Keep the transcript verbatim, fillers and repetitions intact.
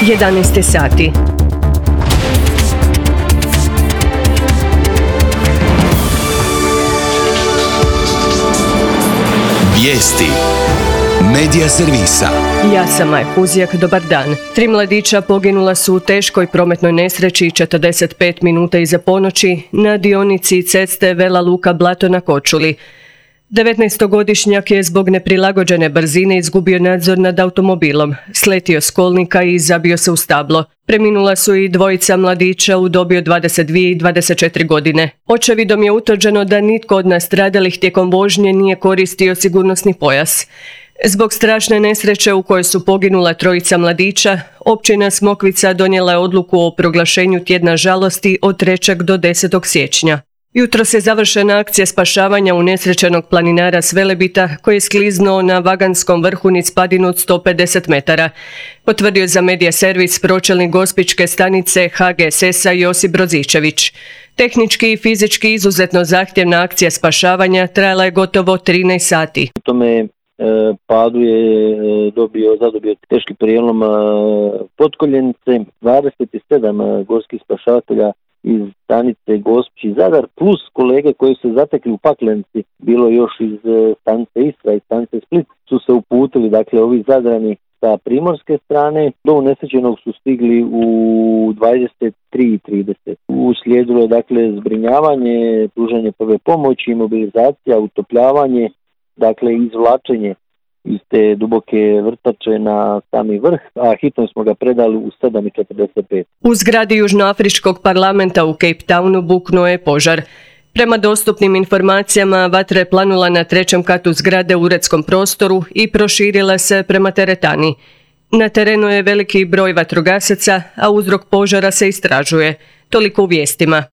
jedanaest sati. Vijesti Medija servisa. Ja sam Maja Kuzijak, dobar dan. Tri mladića poginula su u teškoj prometnoj nesreći četrdeset pet minuta iza ponoći na dionici ceste Vela Luka Blato na Korčuli. devetnaestogodišnjak je zbog neprilagođene brzine izgubio nadzor nad automobilom, sletio s kolnika i zabio se u stablo. Preminula su i dvojica mladića u dobi od dvadeset dvije i dvadeset četiri godine. Očevidom je utvrđeno da nitko od nastradalih tijekom vožnje nije koristio sigurnosni pojas. Zbog strašne nesreće u kojoj su poginula trojica mladića, općina Smokvica donijela je odluku o proglašenju tjedna žalosti od trećeg do desetog siječnja. Jutros je završena akcija spašavanja unesrećenog planinara s Velebita koji je skliznuo na Vaganskom vrhu niz padinu od sto pedeset metara. Potvrdio za Medija servis pročelnik Gospićke stanice ha ge es es a Josip Brozičević. Tehnički i fizički izuzetno zahtjevna akcija spašavanja trajala je gotovo trinaest sati. U tome padu je dobio, zadobio teški prijelom potkoljenice, dvadeset sedam gorskih spašavatelja iz stanice Gospić i Zadar, plus kolege koji su se zatekli u Paklenici, bilo još iz stanice Istra i stanice Split, su se uputili, dakle ovi Zadrani sa primorske strane. Do unesrećenog su stigli u dvadeset tri i trideset. Uslijedilo je dakle zbrinjavanje, pružanje prve pomoći, mobilizacija, utopljavanje, dakle izvlačenje iz te duboke vrtače na sami vrh, a hitno smo ga predali u sedam i četrdeset pet. U zgradi Južnoafričkog parlamenta u Cape Townu buknuo je požar. Prema dostupnim informacijama, vatra je planula na trećem katu zgrade u uredskom prostoru i proširila se prema teretani. Na terenu je veliki broj vatrogasaca, a uzrok požara se istražuje. Toliko u vijestima.